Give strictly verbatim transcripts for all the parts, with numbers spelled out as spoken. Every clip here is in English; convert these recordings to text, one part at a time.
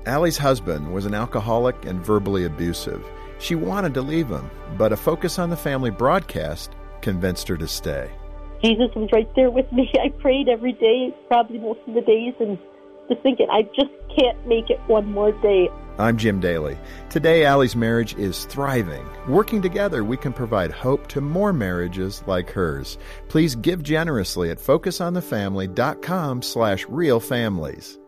Allie's husband was an alcoholic and verbally abusive. She wanted to leave him, but a Focus on the Family broadcast convinced her to stay. Jesus was right there with me. I prayed every day, probably most of the days, and was thinking, I just can't make it one more day. I'm Jim Daly. Today, Allie's marriage is thriving. Working together, we can provide hope to more marriages like hers. Please give generously at focusonthefamily.com slash real families.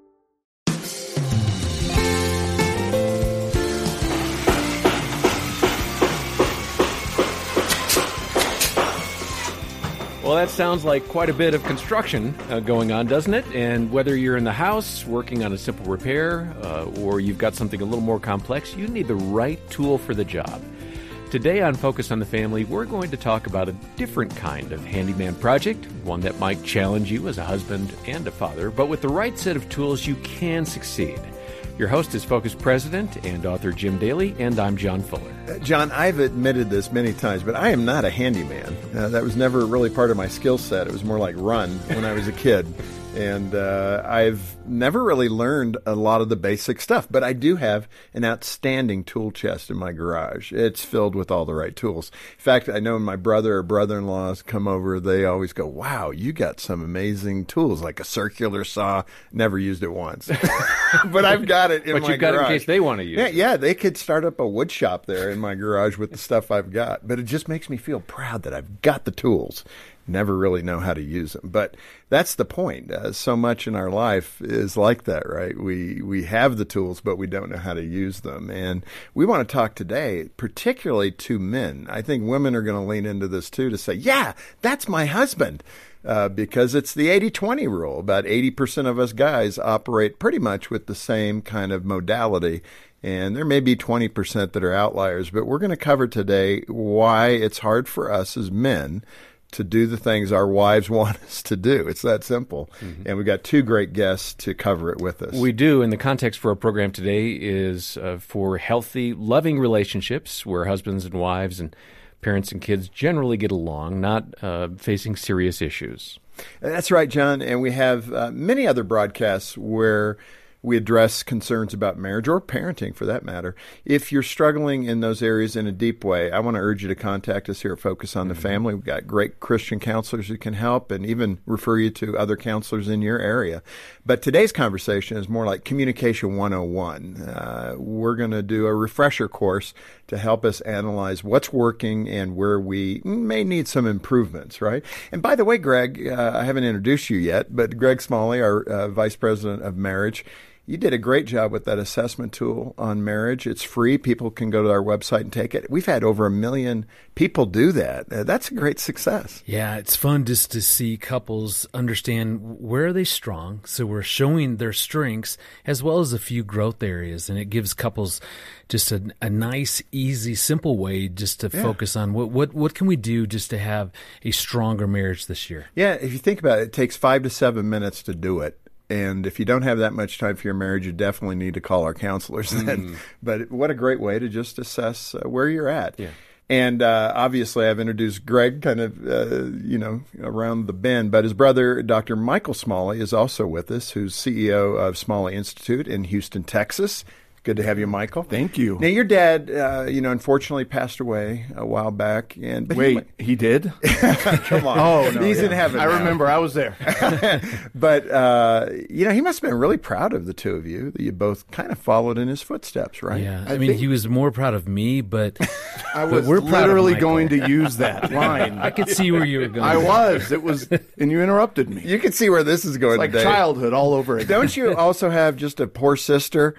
Well, that sounds like quite a bit of construction uh, going on, doesn't it? And whether you're in the house working on a simple repair uh, or you've got something a little more complex, you need the right tool for the job. Today on Focus on the Family, we're going to talk about a different kind of handyman project, one that might challenge you as a husband and a father, but with the right set of tools, you can succeed. Your host is Focus President and author Jim Daly, and I'm John Fuller. Uh, John, I've admitted this many times, but I am not a handyman. Uh, that was never really part of my skill set. It was more like run when I was a kid. And uh, I've never really learned a lot of the basic stuff, but I do have an outstanding tool chest in my garage. It's filled with all the right tools. In fact, I know when my brother or brother-in-laws come over, they always go, wow, you got some amazing tools, like a circular saw. Never used it once. But I've got it in but my garage. But you've got it in case they want to use yeah, it. Yeah, they could start up a wood shop there in my garage with the stuff I've got. But it just makes me feel proud that I've got the tools. Never really know how to use them. But that's the point. Uh, so much in our life is like that, right? We we have the tools, but we don't know how to use them. And we want to talk today, particularly to men. I think women are going to lean into this too, to say, yeah, that's my husband. Uh, because it's the eighty twenty rule. About eighty percent of us guys operate pretty much with the same kind of modality. And there may be twenty percent that are outliers. But we're going to cover today why it's hard for us as men to do the things our wives want us to do. It's that simple. Mm-hmm. And we've got two great guests to cover it with us. We do. And the context for our program today is uh, for healthy, loving relationships where husbands and wives and parents and kids generally get along, not uh, facing serious issues. That's right, John. And we have uh, many other broadcasts where we address concerns about marriage or parenting, for that matter. If you're struggling in those areas in a deep way, I want to urge you to contact us here at Focus on the mm-hmm. Family. We've got great Christian counselors who can help and even refer you to other counselors in your area. But today's conversation is more like Communication one oh one. Uh, we're going to do a refresher course to help us analyze what's working and where we may need some improvements, right? And by the way, Greg, uh, I haven't introduced you yet, but Greg Smalley, our uh, Vice President of Marriage, you did a great job with that assessment tool on marriage. It's free. People can go to our website and take it. We've had over a million people do that. Uh, that's a great success. Yeah, it's fun just to see couples understand where are they strong. So we're showing their strengths as well as a few growth areas. And it gives couples just a, a nice, easy, simple way just to yeah. focus on what, what, what can we do just to have a stronger marriage this year. Yeah, if you think about it, it takes five to seven minutes to do it. And if you don't have that much time for your marriage, you definitely need to call our counselors then. Mm. But what a great way to just assess uh, where you're at. Yeah. And uh, obviously, I've introduced Greg kind of, uh, you know, around the bend. But his brother, Doctor Michael Smalley, is also with us, who's C E O of Smalley Institute in Houston, Texas. Good to have you, Michael. Thank you. Now, your dad, uh, you know, unfortunately passed away a while back. And but Wait, he, he did? Come on. Oh, no. He's yeah. in heaven I now. remember. I was there. But, uh, you know, he must have been really proud of the two of you, that you both kind of followed in his footsteps, right? Yeah. I, I mean, think... he was more proud of me, but I was but we're literally going to use that line. I could see where you were going. I was. It was, and you interrupted me. You can see where this is going it's like today. Childhood all over again. Don't you also have just a poor sister?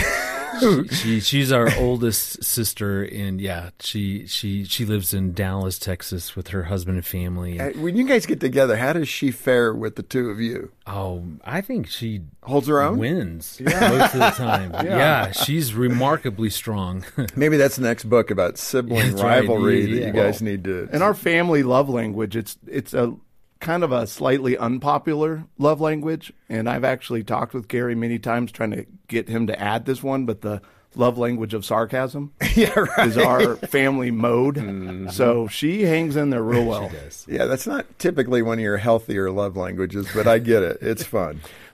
she, she she's our oldest sister, and yeah, she she she lives in Dallas, Texas, with her husband and family. And, when you guys get together, how does she fare with the two of you? Oh, I think she holds her own, wins yeah. most of the time. yeah. yeah, she's remarkably strong. Maybe that's the next book about sibling that's rivalry right. yeah. that you guys well, need to. In our family love language, it's it's a kind of a slightly unpopular love language, and I've actually talked with Gary many times trying to get him to add this one, but the love language of sarcasm yeah, right. is our family mode. Mm-hmm. So she hangs in there real well. She does. Yeah, that's not typically one of your healthier love languages, but I get it. It's fun.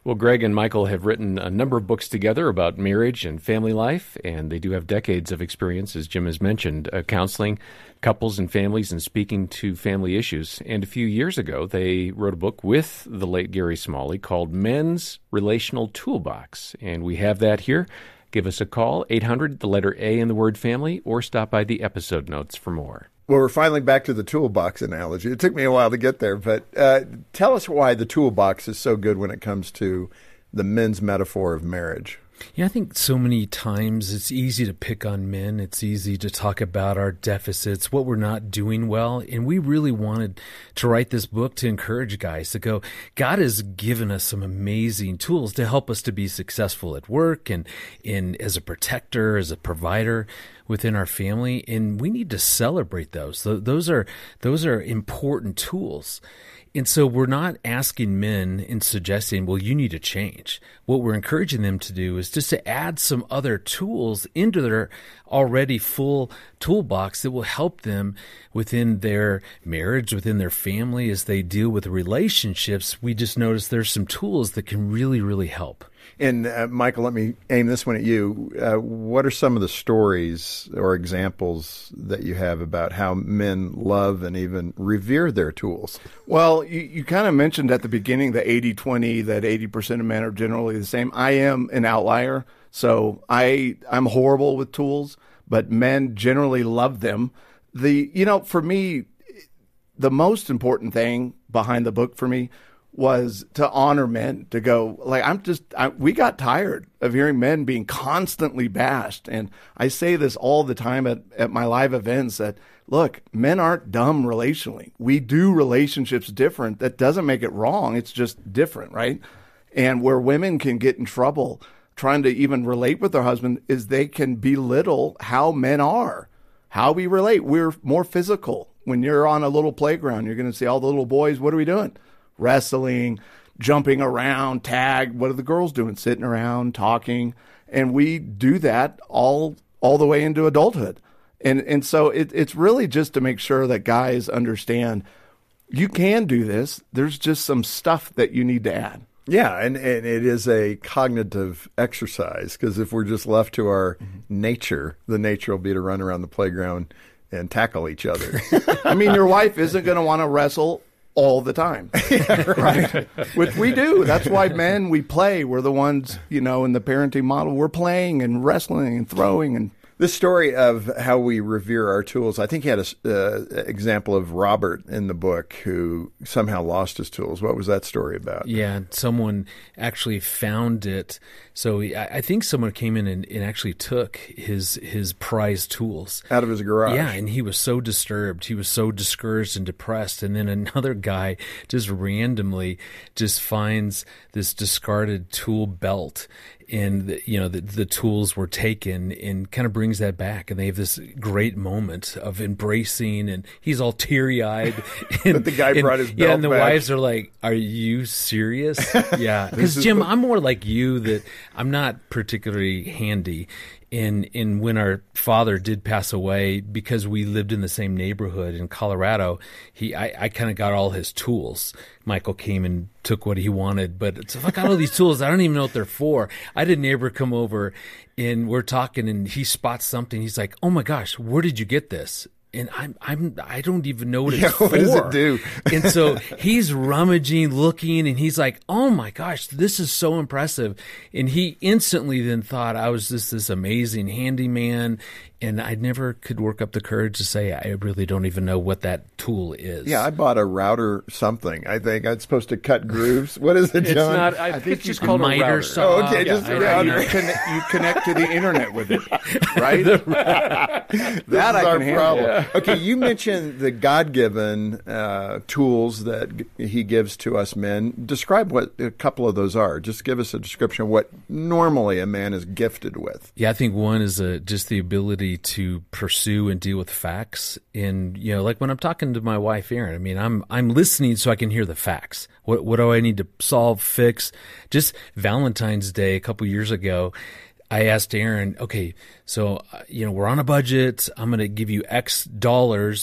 Well, Greg and Michael have written a number of books together about marriage and family life, and they do have decades of experience, as Jim has mentioned, uh, counseling couples and families and speaking to family issues. And a few years ago, they wrote a book with the late Gary Smalley called Men's Relational Toolbox, and we have that here. Give us a call, eight hundred, the letter A in the word family, or stop by the episode notes for more. Well, we're finally back to the toolbox analogy. It took me a while to get there, but uh, tell us why the toolbox is so good when it comes to the men's metaphor of marriage. Yeah, I think so many times it's easy to pick on men. It's easy to talk about our deficits, what we're not doing well. And we really wanted to write this book to encourage guys to go, God has given us some amazing tools to help us to be successful at work and in as a protector, as a provider within our family. And we need to celebrate those. Those are, those are important tools. And so we're not asking men and suggesting, well, you need to change. What we're encouraging them to do is just to add some other tools into their already full toolbox that will help them within their marriage, within their family, as they deal with relationships. We just notice there's some tools that can really, really help. And uh, Michael, let me aim this one at you. Uh, what are some of the stories or examples that you have about how men love and even revere their tools? Well, you, you kind of mentioned at the beginning the eighty twenty, that eighty percent of men are generally the same. I am an outlier, so I, I'm horrible with tools, but men generally love them. The you know, for me, the most important thing behind the book for me was to honor men, to go, like, I'm just, I, we got tired of hearing men being constantly bashed. And I say this all the time at, at my live events that, look, men aren't dumb relationally. We do relationships different. That doesn't make it wrong. It's just different, right? And where women can get in trouble trying to even relate with their husband is they can belittle how men are, how we relate. We're more physical. When you're on a little playground, you're going to see all the little boys, what are we doing? Wrestling, jumping around, tag. What are the girls doing? Sitting around, talking. And we do that all all the way into adulthood. And and so it, it's really just to make sure that guys understand you can do this. There's just some stuff that you need to add. Yeah, and, and it is a cognitive exercise, because if we're just left to our mm-hmm. nature, the nature will be to run around the playground and tackle each other. I mean, your wife isn't going to want to wrestle all the time, yeah, right? Which we do. That's why men, we play. We're the ones, you know, in the parenting model, we're playing and wrestling and throwing. And this story of how we revere our tools, I think you had an uh, example of Robert in the book who somehow lost his tools. What was that story about? Yeah, someone actually found it. So I, I think someone came in and, and actually took his his prized tools. Out of his garage. Yeah, and he was so disturbed. He was so discouraged and depressed. And then another guy just randomly just finds this discarded tool belt. And, the, you know, the, the tools were taken, and kind of brings that back. And they have this great moment of embracing, and he's all teary-eyed. And but the guy and, brought his belt Yeah, and the back. wives are like, are you serious? Yeah. Because, Jim, I'm more like you, that I'm not particularly handy. And, and when our father did pass away, because we lived in the same neighborhood in Colorado, he I, I kind of got all his tools. Michael came and took what he wanted, but it's, if I got all these tools, I don't even know what they're for. I had a neighbor come over, and we're talking, and he spots something. He's like, "Oh my gosh, where did you get this?" And I'm I'm I don't even know what it's yeah, for. What does it do? And so he's rummaging, looking, and he's like, "Oh my gosh, this is so impressive!" And he instantly then thought I was just this amazing handyman, and I never could work up the courage to say I really don't even know what that tool is. Yeah, I bought a router something. I think it's supposed to cut grooves. What is it, John? It's not. I, I think think it's just you called a miter router. saw. Oh, okay, Yeah, just I- a yeah, router. you, connect, you connect to the internet with it, right? that This I is can our handle. problem. Okay, you mentioned the God-given uh, tools that g- he gives to us men. Describe what a couple of those are. Just give us a description of what normally a man is gifted with. Yeah, I think one is a, just the ability to pursue and deal with facts. And, you know, like when I'm talking to my wife, Erin, I mean, I'm I'm listening so I can hear the facts. What what do I need to solve, fix? Just Valentine's Day a couple years ago, I asked Erin, okay, so, uh, you know, we're on a budget. I'm going to give you X dollars.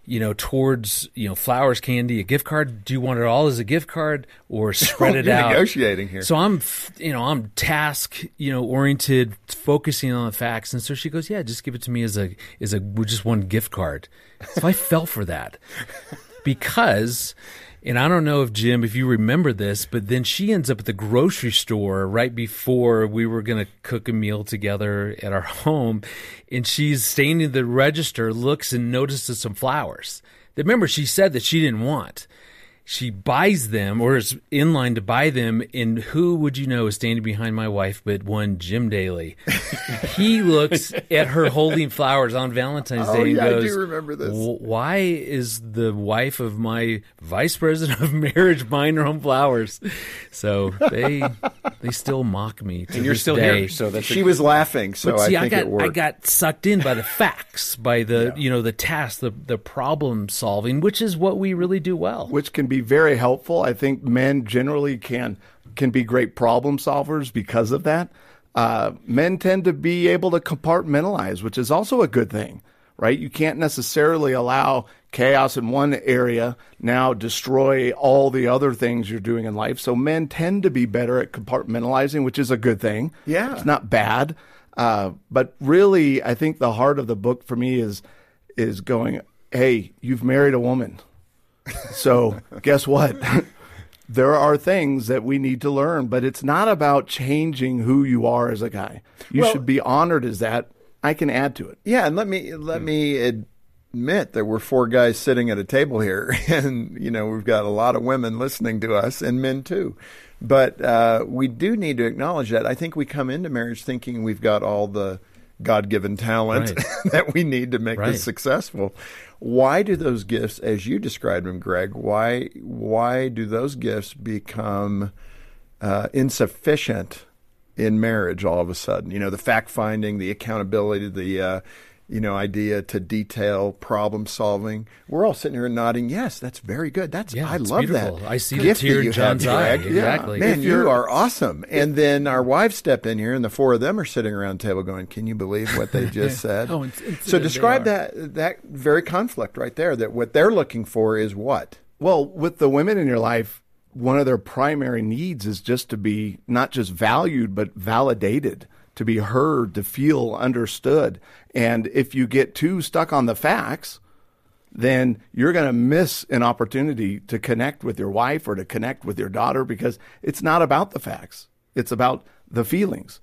you know, towards, you know, flowers, candy, a gift card? Do you want it all as a gift card or spread it You're out? Negotiating here. So I'm, you know, I'm task, you know, oriented, focusing on the facts. And so she goes, yeah, just give it to me as a, as a, just one gift card. So I fell for that because, and I don't know if Jim, if you remember this, but then she ends up at the grocery store right before we were going to cook a meal together at our home. And she's standing at the register, looks and notices some flowers. Remember, she said that she didn't want. She buys them or is in line to buy them. And who would you know is standing behind my wife but one Jim Daly? He looks at her holding flowers on Valentine's oh, Day and yeah, goes, I do remember this. why is the wife of my vice president of marriage buying her own flowers? So they they still mock me to And you're this still day. here, so that's She was laughing, so But see, I think got it worked. I got sucked in by the facts, by the you know the task, the the problem solving, which is what we really do well. Which can be very helpful. I think men generally can can be great problem solvers because of that. Uh, men tend to be able to compartmentalize, which is also a good thing, right? You can't necessarily allow chaos in one area now destroy all the other things you're doing in life. So men tend to be better at compartmentalizing, which is a good thing. Yeah. It's not bad. Uh, but really, I think the heart of the book for me is is going, hey, you've married a woman. So guess what? There are things that we need to learn, but it's not about changing who you are as a guy. You Well- should be honored as that. I can add to it. Yeah, and let me let me admit that we're four guys sitting at a table here, and you know we've got a lot of women listening to us, and men too. But uh, we do need to acknowledge that. I think we come into marriage thinking we've got all the God-given talent Right. that we need to make Right. this successful. Why do those gifts, as you described them, Greg? Why why do those gifts become uh, insufficient in marriage all of a sudden? You know, the fact finding, the accountability, the uh, you know idea to detail, problem solving. We're all sitting here nodding. Yes, that's very good. That's Yeah, I it's love beautiful. that. I see the gift tear that in you John's have, eye. Greg. Exactly. Man, If you you're- are awesome. And then our wives step in here, and the four of them are sitting around the table going, "Can you believe what they just said?" Oh, it's- it's- so they describe are. that that very conflict right there. That what they're looking for is what? Well, with the women in your life, one of their primary needs is just to be not just valued, but validated, to be heard, to feel understood. And if you get too stuck on the facts, then you're going to miss an opportunity to connect with your wife or to connect with your daughter, because it's not about the facts. It's about the feelings.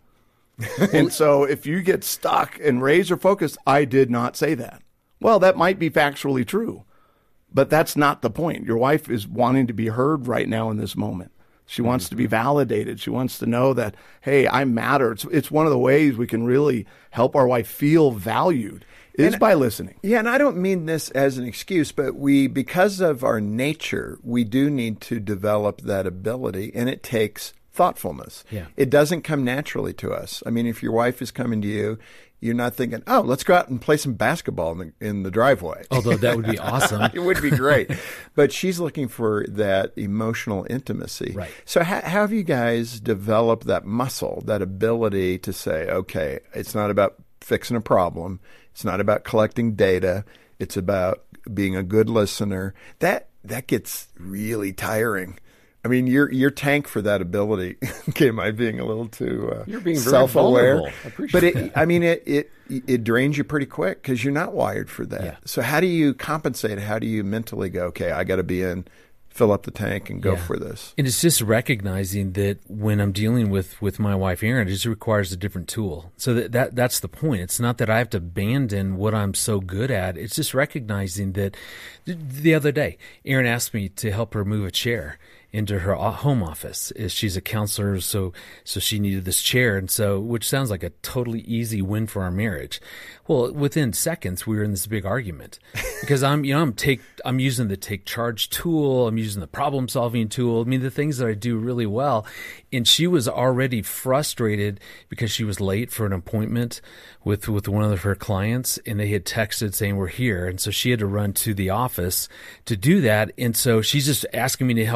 And so if you get stuck and razor focused, I did not say that. Well, that might be factually true, but that's not the point. Your wife is wanting to be heard right now in this moment. She wants to be validated. She wants to know that, hey, I matter. It's, it's one of the ways we can really help our wife feel valued is And- by listening. Yeah, and I don't mean this as an excuse, but we, because of our nature, we do need to develop that ability, and it takes thoughtfulness. Yeah. It doesn't come naturally to us. I mean, if your wife is coming to you, you're not thinking, oh, let's go out and play some basketball in the, in the driveway. Although that would be awesome. It would be great. But she's looking for that emotional intimacy. Right. So how, how have you guys developed that muscle, that ability to say, okay, it's not about fixing a problem. It's not about collecting data. It's about being a good listener. That that gets really tiring. I mean, your your tank for that ability. Okay, am I being a little too uh, You're being very self-aware? vulnerable. I appreciate but it, that. I mean, it it it drains you pretty quick because you're not wired for that. Yeah. So how do you compensate? How do you mentally go? Okay, I got to be in, fill up the tank, and go Yeah. for this. And it's just recognizing that when I'm dealing with, with my wife, Erin, it just requires a different tool. So that, that that's the point. It's not that I have to abandon what I'm so good at. It's just recognizing that th- the other day, Erin asked me to help her move a chair into her o- home office. Is She's a counselor, so so she needed this chair, and so which sounds like a totally easy win for our marriage. Well, within seconds, we were in this big argument because I'm you know I'm take I'm using the take charge tool, I'm using the problem solving tool. I mean the things that I do really well, and she was already frustrated because she was late for an appointment with with one of her clients, and they had texted saying we're here, and so she had to run to the office to do that, and so she's just asking me to help her real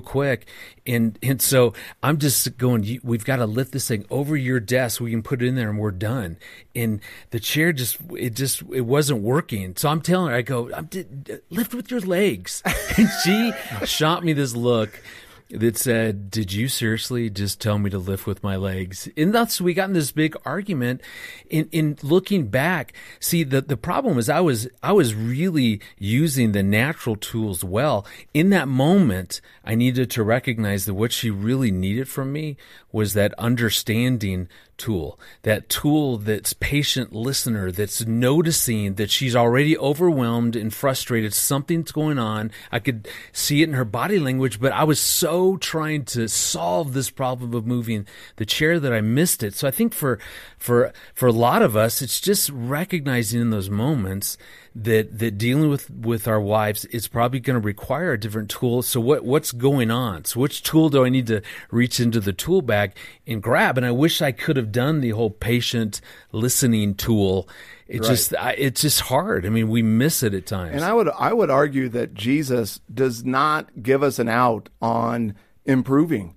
quick. And and so I'm just going, we've got to lift this thing over your desk. We can put it in there and we're done. And the chair just, it just, it wasn't working. So I'm telling her, I go, I'm, lift with your legs. And she shot me this look that said, did you seriously just tell me to lift with my legs? And thus we got in this big argument. In, in looking back, see, the, the problem is I was, I was really using the natural tools well. In that moment, I needed to recognize that what she really needed from me was that understanding tool, that tool that's patient listener, that's noticing that she's already overwhelmed and frustrated. Something's going on. I could see it in her body language, but I was so trying to solve this problem of moving the chair that I missed it. So I think for for for a lot of us, it's just recognizing in those moments that that dealing with, with our wives is probably going to require a different tool. So what what's going on? So which tool do I need to reach into the tool bag and grab? And I wish I could have done the whole patient listening tool. It Right. just I, it's just hard. I mean, we miss it at times. And I would I would argue that Jesus does not give us an out on improving,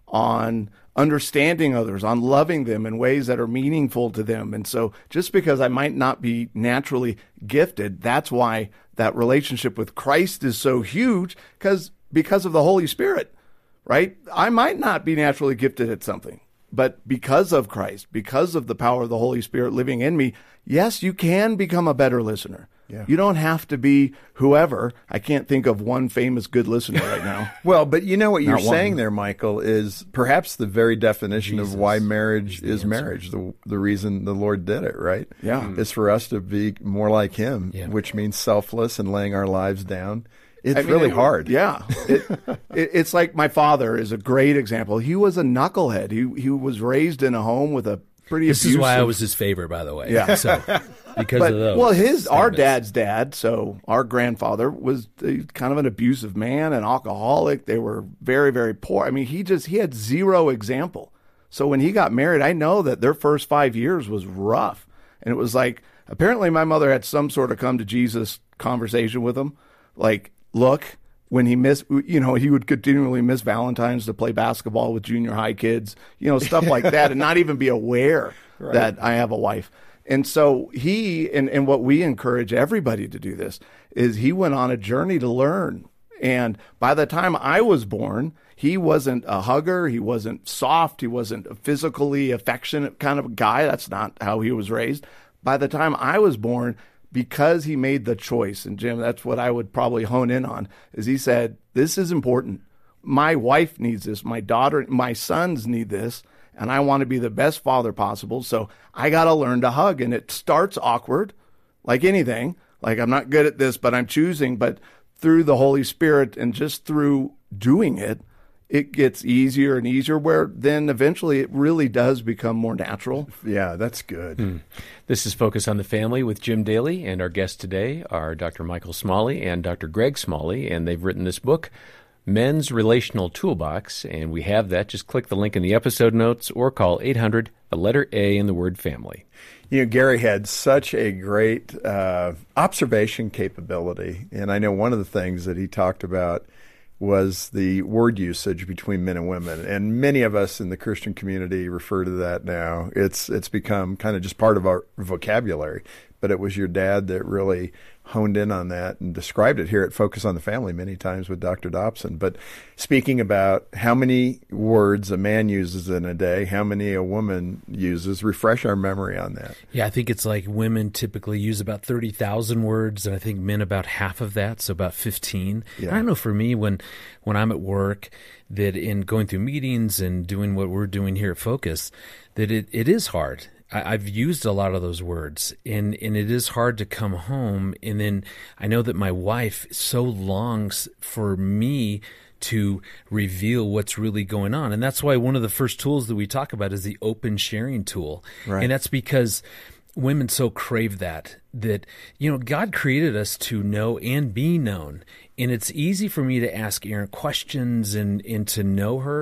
on understanding others, on loving them in ways that are meaningful to them. And so just because I might not be naturally gifted, that's why that relationship with Christ is so huge, because because of the Holy Spirit, right? I might not be naturally gifted at something, but because of Christ, because of the power of the Holy Spirit living in me, yes, you can become a better listener. Yeah. You don't have to be whoever. I can't think of one famous good listener right now. Well, but you know what you're Not one. saying there, Michael, is perhaps the very definition Jesus of why marriage is the is answer. marriage. The the reason the Lord did it, right? Yeah. is for us to be more like Him, Yeah. which means selfless and laying our lives down. It's I mean, really it- hard. Yeah. It, it, it's like my father is a great example. He was a knucklehead. He he was raised in a home with a pretty this abusive... is why I was his favorite, by the way. Yeah. So because But, of those. well, his our statements. dad's dad, so our grandfather was uh, kind of an abusive man, an alcoholic. They were very, very poor. I mean, he just he had zero example. So when he got married, I know that their first five years was rough, and it was like apparently my mother had some sort of come to Jesus conversation with him, like, look. When he missed, you know, he would continually miss Valentine's to play basketball with junior high kids, you know, stuff like that, and not even be aware Right. that I have a wife. And so he, and, and what we encourage everybody to do this, is he went on a journey to learn. And by the time I was born, he wasn't a hugger. He wasn't soft. He wasn't a physically affectionate kind of guy. That's not how he was raised. By the time I was born, because he made the choice, and Jim, that's what I would probably hone in on, is he said, this is important. My wife needs this. My daughter, my sons need this. And I want to be the best father possible. So I got to learn to hug. And it starts awkward, like anything. Like, I'm not good at this, but I'm choosing. But through the Holy Spirit and just through doing it, it gets easier and easier, where then eventually it really does become more natural. Yeah, that's good. This is Focus on the Family with Jim Daly, and our guests today are Doctor Michael Smalley and Doctor Greg Smalley, and they've written this book, Men's Relational Toolbox, and we have that. Just click the link in the episode notes or call eight hundred, the letter A in the word family. You know, Gary had such a great uh, observation capability, and I know one of the things that he talked about was the word usage between men and women. And many of us in the Christian community refer to that now. It's it's become kind of just part of our vocabulary. But it was your dad that really honed in on that and described it here at Focus on the Family many times with Doctor Dobson. But speaking about how many words a man uses in a day, how many a woman uses, refresh our memory on that. Yeah, I think it's like women typically use about thirty thousand words, and I think men about half of that, so about fifteen. Yeah. And I know for me, when, when I'm at work, that in going through meetings and doing what we're doing here at Focus, that it, it is hard. I, I've used a lot of those words, and, and it is hard to come home. And then I know that my wife so longs for me to reveal what's really going on. And that's why one of the first tools that we talk about is the open sharing tool. Right. And that's because women so crave that, that, you know, God created us to know and be known. And it's easy for me to ask Erin questions and, and to know her.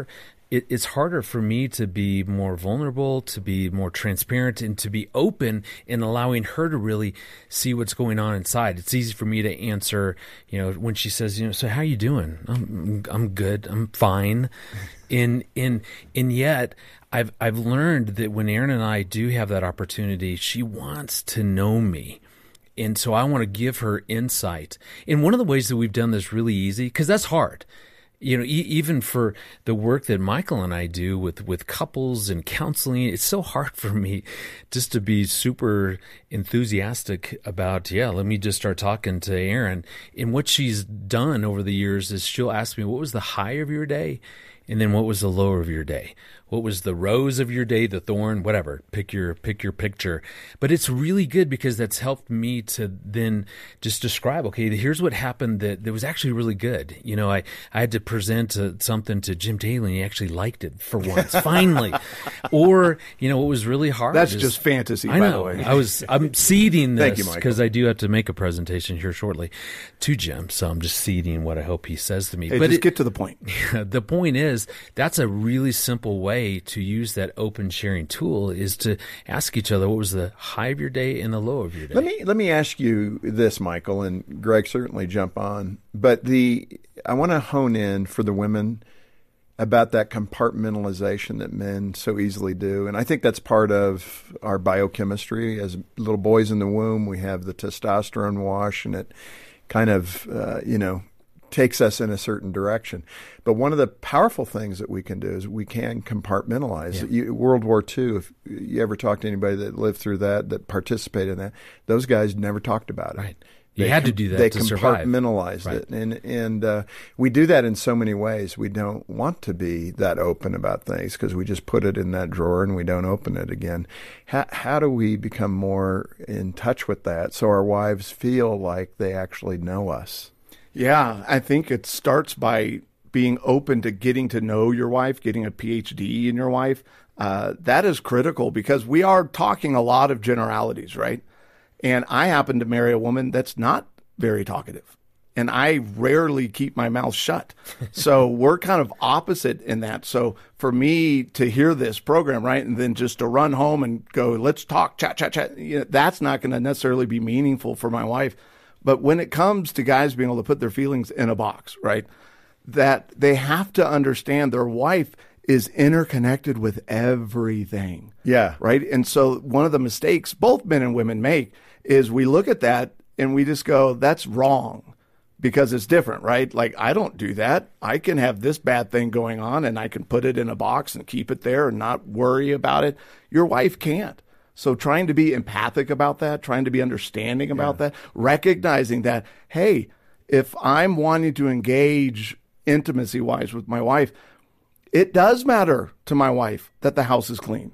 it, it's harder for me to be more vulnerable, to be more transparent, and to be open in allowing her to really see what's going on inside. It's easy for me to answer, you know, when she says, you know, so how you doing? I'm I'm good. I'm fine. In in and yet I've I've learned that when Erin and I do have that opportunity, she wants to know me. And so I want to give her insight. And one of the ways that we've done this really easy, because that's hard, you know, e- even for the work that Michael and I do with, with couples and counseling, it's so hard for me just to be super enthusiastic about, yeah, let me just start talking to Erin. And what she's done over the years is she'll ask me, what was the high of your day? And then what was the low of your day? What was the rose of your day, the thorn, whatever, pick your pick your picture. But it's really good because that's helped me to then just describe, okay, here's what happened that, that was actually really good. You know, I, I had to present uh, something to Jim Daly, and he actually liked it for once, finally. Or, you know, what was really hard. That's is, just fantasy, I by know. the way. I was, I'm seeding Thank this you, Michael. because I do have to make a presentation here shortly to Jim. So I'm just seeding what I hope he says to me. Hey, but just it, get to the point. the point is, that's a really simple way to use that open sharing tool is to ask each other, what was the high of your day and the low of your day? Let me let me ask you this, Michael, and Greg, certainly jump on. But the I want to hone in for the women about that compartmentalization that men so easily do. And I think that's part of our biochemistry. As little boys in the womb, we have the testosterone wash, and it kind of, uh, you know, takes us in a certain direction. But one of the powerful things that we can do is we can compartmentalize. Yeah. You, World War Two, if you ever talk to anybody that lived through that, that participated in that, those guys never talked about it. Right. You They had to com- do that They to survive. compartmentalized Right. it. And, and uh, we do that in so many ways. We don't want to be that open about things because we just put it in that drawer and we don't open it again. How, how do we become more in touch with that so our wives feel like they actually know us? Yeah, I think it starts by being open to getting to know your wife, getting a P H D in your wife. Uh, that is critical because we are talking a lot of generalities, right? And I happen to marry a woman that's not very talkative. And I rarely keep my mouth shut. So we're kind of opposite in that. So for me to hear this program, right, and then just to run home and go, let's talk, chat, chat, chat, you know, that's not going to necessarily be meaningful for my wife. But when it comes to guys being able to put their feelings in a box, right, that they have to understand their wife is interconnected with everything. Yeah. Right. And so one of the mistakes both men and women make is we look at that and we just go, that's wrong because it's different, right? Like, I don't do that. I can have this bad thing going on and I can put it in a box and keep it there and not worry about it. Your wife can't. So trying to be empathic about that, trying to be understanding about yeah. that, recognizing that, hey, if I'm wanting to engage intimacy-wise with my wife, it does matter to my wife that the house is clean.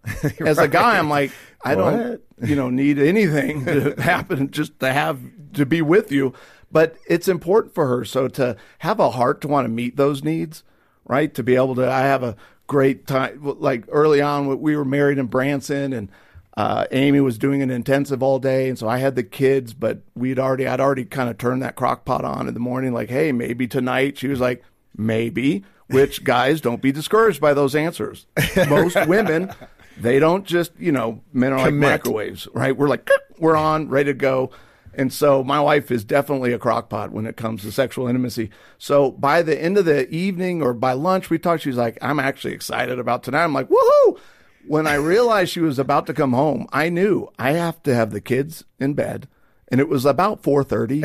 As right. a guy, I'm like, I what? don't, you know, need anything to happen just to have to be with you. But it's important for her. So to have a heart to want to meet those needs, right? To be able to, I have a great time. Like early on, we were married in Branson, and uh, Amy was doing an intensive all day, and so I had the kids. But we'd already, I'd already kind of turned that crock pot on in the morning. Like, hey, maybe tonight. She was like, maybe. Which, guys, don't be discouraged by those answers. Most women, they don't just, you know, men are Commit. like microwaves, right? We're like, we're on, ready to go. And so my wife is definitely a crock pot when it comes to sexual intimacy. So by the end of the evening or by lunch, we talked, she's like, I'm actually excited about tonight. I'm like, woohoo! When I realized she was about to come home, I knew I have to have the kids in bed. And it was about four thirty.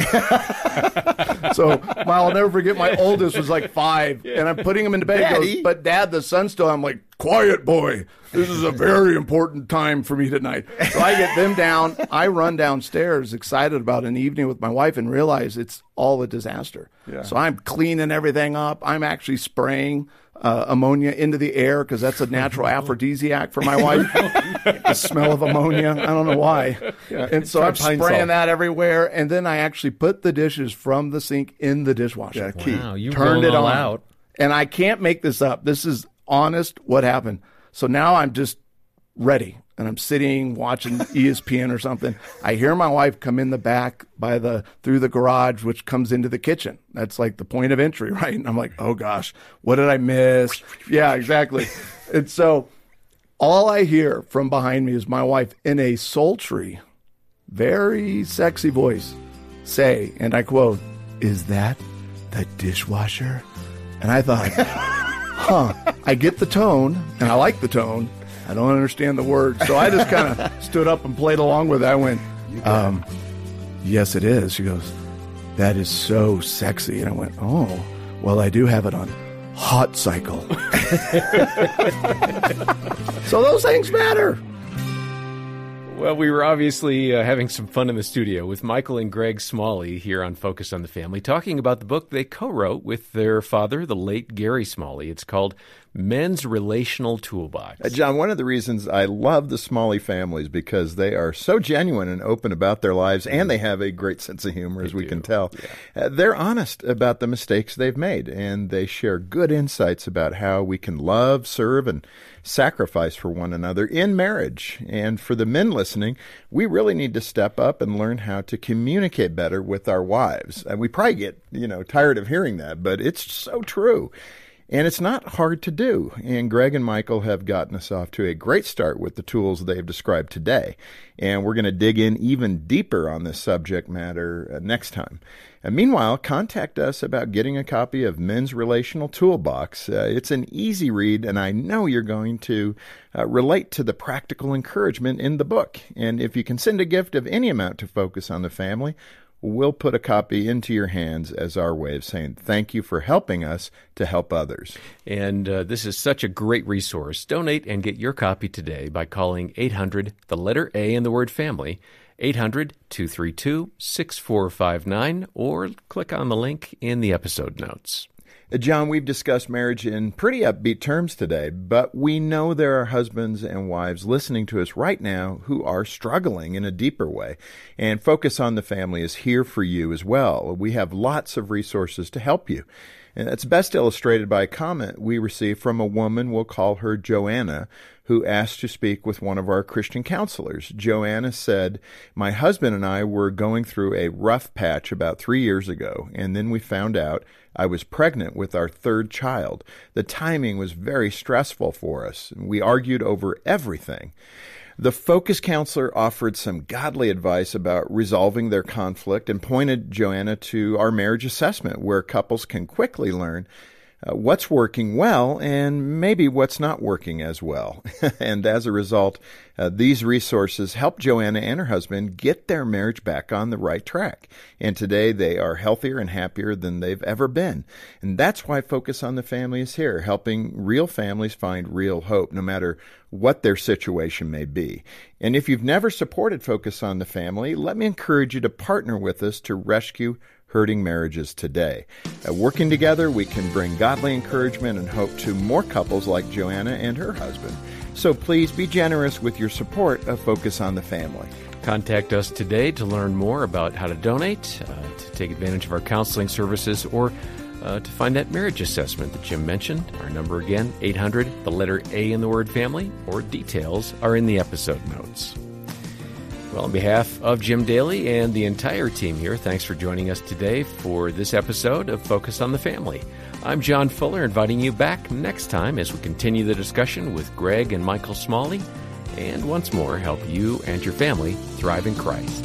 So I'll never forget, my oldest was like five, and I'm putting him into bed. He goes, but Dad, the sun's still. I'm like, quiet, boy. This is a very important time for me tonight. So I get them down. I run downstairs excited about an evening with my wife and realize it's all a disaster. Yeah. So I'm cleaning everything up. I'm actually spraying uh, ammonia into the air because that's a natural aphrodisiac for my wife. The smell of ammonia. I don't know why. Yeah, and so I'm spraying salt. that everywhere. And then I actually put the dishes from the sink in the dishwasher. Yeah, key. Wow, you turned it all on. out. And I can't make this up. This is honest what happened. So now I'm just ready. And I'm sitting watching E S P N or something. I hear my wife come in the back by the through the garage, which comes into the kitchen. That's like the point of entry, right? And I'm like, oh gosh, what did I miss? Yeah, exactly. And so all I hear from behind me is my wife in a sultry, very sexy voice say, and I quote, "Is that the dishwasher?" And I thought, huh, I get the tone, and I like the tone. I don't understand the words. So I just kind of stood up and played along with it. I went, um, yes, it is. She goes, that is so sexy. And I went, oh, well, I do have it on Hot Cycle. So those things matter. Well, we were obviously uh, having some fun in the studio with Michael and Greg Smalley here on Focus on the Family, talking about the book they co-wrote with their father, the late Gary Smalley. It's called Men's Relational Toolbox. Uh, John, one of the reasons I love the Smalley families because they are so genuine and open about their lives, and they have a great sense of humor, as we can tell. Yeah. Uh, they're honest about the mistakes they've made, and they share good insights about how we can love, serve, and sacrifice for one another in marriage. And for the men listening, we really need to step up and learn how to communicate better with our wives. And we probably get, you know, tired of hearing that, but it's so true. And it's not hard to do. And Greg and Michael have gotten us off to a great start with the tools they've described today. And we're going to dig in even deeper on this subject matter uh, next time. And meanwhile, contact us about getting a copy of Men's Relational Toolbox. Uh, it's an easy read, and I know you're going to uh, relate to the practical encouragement in the book. And if you can send a gift of any amount to Focus on the Family, we'll put a copy into your hands as our way of saying thank you for helping us to help others. And uh, this is such a great resource. Donate and get your copy today by calling eight hundred, the letter A in the word family, eight hundred, two three two, six four five nine, or click on the link in the episode notes. John, we've discussed marriage in pretty upbeat terms today, but we know there are husbands and wives listening to us right now who are struggling in a deeper way. And Focus on the Family is here for you as well. We have lots of resources to help you. And that's best illustrated by a comment we received from a woman, we'll call her Joanna, who asked to speak with one of our Christian counselors. Joanna said, my husband and I were going through a rough patch about three years ago, and then we found out I was pregnant with our third child. The timing was very stressful for us, and we argued over everything. The Focus counselor offered some godly advice about resolving their conflict and pointed Joanna to our marriage assessment, where couples can quickly learn uh, what's working well and maybe what's not working as well. And as a result, uh, these resources help Joanna and her husband get their marriage back on the right track. And today they are healthier and happier than they've ever been. And that's why Focus on the Family is here, helping real families find real hope, no matter what their situation may be. And if you've never supported Focus on the Family, let me encourage you to partner with us to rescue hurting marriages today. Uh, working together, we can bring godly encouragement and hope to more couples like Joanna and her husband. So please be generous with your support of Focus on the Family. Contact us today to learn more about how to donate, uh, to take advantage of our counseling services, or uh, to find that marriage assessment that Jim mentioned. Our number again, eight hundred, the letter A in the word family, or details are in the episode notes. Well, on behalf of Jim Daly and the entire team here, thanks for joining us today for this episode of Focus on the Family. I'm John Fuller, inviting you back next time as we continue the discussion with Greg and Michael Smalley, and once more help you and your family thrive in Christ.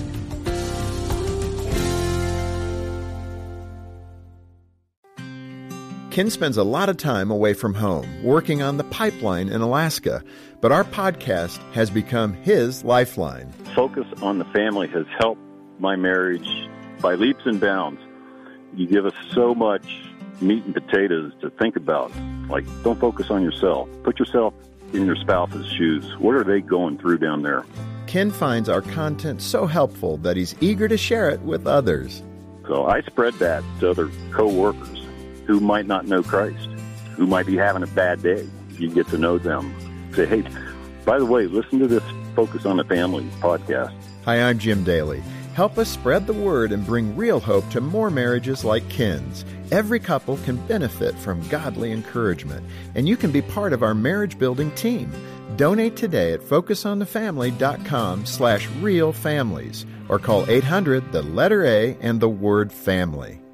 Ken spends a lot of time away from home, working on the pipeline in Alaska, but our podcast has become his lifeline. Focus on the Family has helped my marriage by leaps and bounds. You give us so much meat and potatoes to think about. Like, don't focus on yourself. Put yourself in your spouse's shoes. What are they going through down there? Ken finds our content so helpful that he's eager to share it with others. So I spread that to other co-workers who might not know Christ, who might be having a bad day. You get to know them. Say, hey, by the way, listen to this Focus on the Family podcast. Hi, I'm Jim Daly. Help us spread the word and bring real hope to more marriages like Ken's. Every couple can benefit from godly encouragement, and you can be part of our marriage-building team. Donate today at focusonthefamily.com slash real families or call eight hundred, the letter A, and the word family.